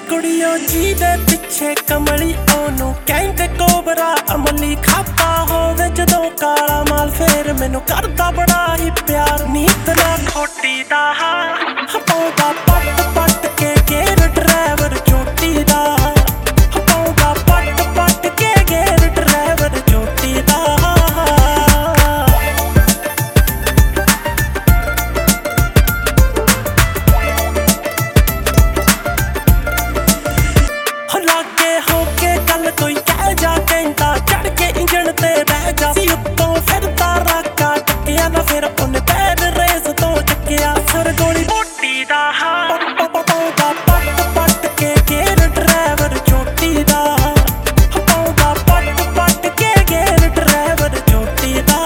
ਕੁੜੀਓ ਜੀ ਦੇ ਪਿੱਛੇ ਕਮਲੀ ਉਹਨੂੰ ਕਹਿੰਦੇ ਕੋਬਰਾ ਅਮਲੀ ਖਾਪਾ ਹੋਵੇ ਜਦੋਂ ਕਾਲਾ ਮਾਲ ਫੇਰ ਮੈਨੂੰ ਕਰਦਾ ਬੜਾ ਹੀ ਪਿਆਰ ਨੀਤ ਨਾ ਖੋਟੀ ਦਾ ਪਾਉਂਦਾ ਪੱਟ ਪੱਟ ਕੇ ਗੇਰ ਡਰਾਈਵਰ ਚੋਟੀ ਦਾ ਪਾਉਂਦਾ ਪੱਟ ਪੱਟ ਕੇ ਗੇਰ ਡਰਾਈਵਰ ਚੋਟੀ ਦਾ ਲਾਗੇ ਹੋ ਕੇ ਗੱਲ ਕੋਈ ਕਹਿ ਜਾ ਕਹਿੰਦਾ ਚੜ ਕੇ ਇੰਜਣ ਤੇ ਬਹਿ ਜਾ ਸੀ ਉੱਤੋਂ ਫਿਰਦਾ ਰਾਕਾ ਟੱਕਿਆ ਨਾ ਫਿਰ ਉਹਨੇ ਪੈਰ ਰੇਸ ਤੋਂ ਚੱਕਿਆ ਫਿਰ ਗੋਲੀ ਮੋਟੀ ਦਾ ਪਾਉਂਦਾ ਪੱਟ ਪੱਟ ਕੇ ਗੇਰ ਡਰਾਈਵਰ ਚੋਟੀ ਦਾ ਪਾਉਂਦਾ ਪੱਟ ਪੱਟ ਕੇ ਗੇਰ ਡਰਾਈਵਰ ਚੋਟੀ ਦਾ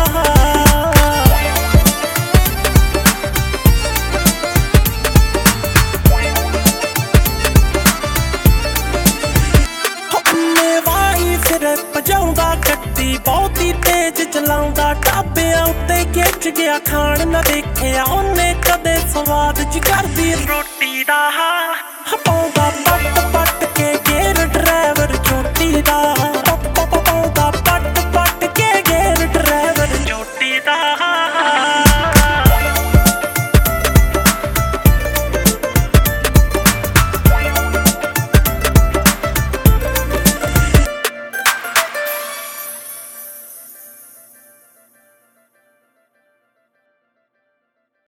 ਫਿਰ ਭਜਾਉਂਦਾ ਗੱਡੀ ਬਹੁਤੀ ਤੇਜ਼ ਚਲਾਉਂਦਾ ਢਾਬਿਆਂ ਉੱਤੇ ਖਿੱਚ ਗਿਆ ਖਾਣ ਨਾ ਦੇਖਿਆ ਉਹਨੇ ਕਦੇ ਸਵਾਦ ਚ ਕਰਦੀ ਰੋਟੀ ਦਾ